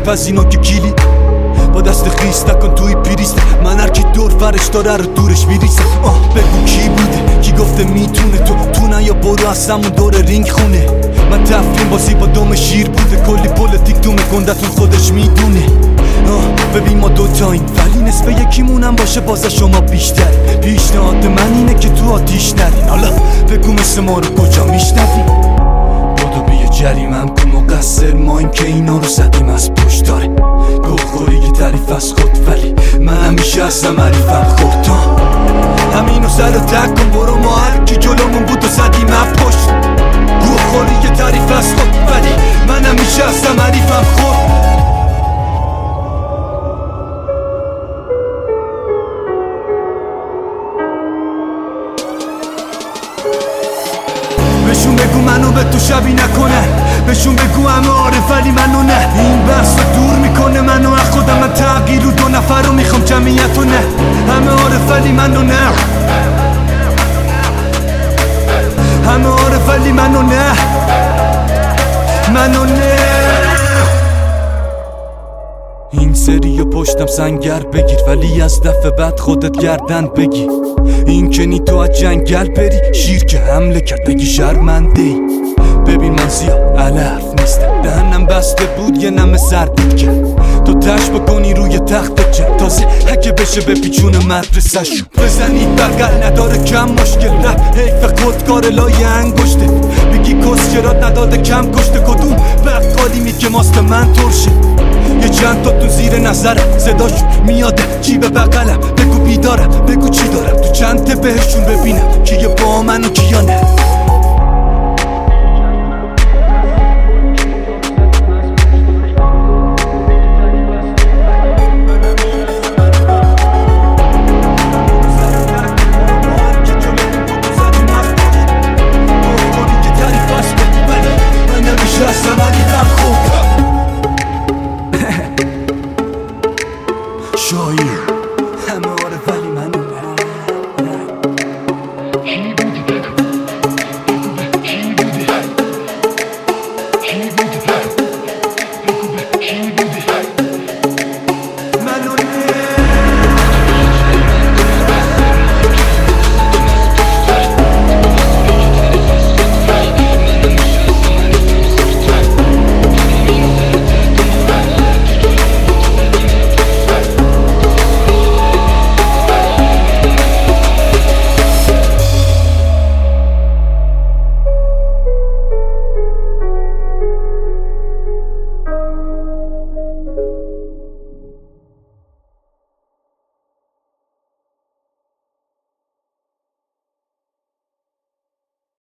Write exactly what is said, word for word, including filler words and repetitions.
پس اینو که کلی با دست خیس نکن توی پیریست من هر کی دور فرش داره رو دورش میریسه. آه بگو کی بوده کی گفته میتونه تو تو نه یا برو از همون دور رینگ خونه. من تفریم بازی با دوم شیر بوده کلی پولیتیک تو مکندتون خودش میدونه. آه ببین ما دوتاییم ولی نصف یکیمونم باشه بازه شما بیشتر. پیشنهاد من اینه که تو آتیش نرین. حالا بگو مثل ما رو کجا میشنوی بودو بیا جریمم کن مقصر ماییم که اینا رو زدیم از پشت داره. گوخوری یه تعریف از خود ولی من همیشه هستم عریفم خورتا. همینو سر و تک کن برو ما هر کی جلومون بود و زدیم از پشت. گوخوری یه تعریف از خود ولی من همیشه هستم عریفم خورد. بهشون بگو منو به تو شبیه نکنن. بهشون بگو همه عارف ولی منو نه. این بحث رو دور میکنه منو از خودم. من تغییر رو دو نفر رو میخوام جمعیت رو نه. همه عارف ولی منو نه. همه عارف ولی منو نه. منو نه. این سری و پشتم سنگر بگیر ولی از دفعه بعد خودت گردن بگی. این که نی تو از جنگل بری شیر که حمله کرد بگی شرمنده ای. ببین من زیاد علف نیستم دهنم بسته بود یه نم سر بود کرد تو تش بکنی روی تخت جد تازه اگه بشه به پیچون مدرسه شو بزنی بقل نداره کم مشکل رپ حیف خودکار لای انگشته بگی کسچرات نداده کم کشته کدوم بقالی می که ماست من ترشه یه چند تا تو زیر نظرم صداشون میاده جیب بقلم بگو بیدارم بگو چی دارم تو چند ته بهشون ببینم کیه با من و کیا نه. Just somebody that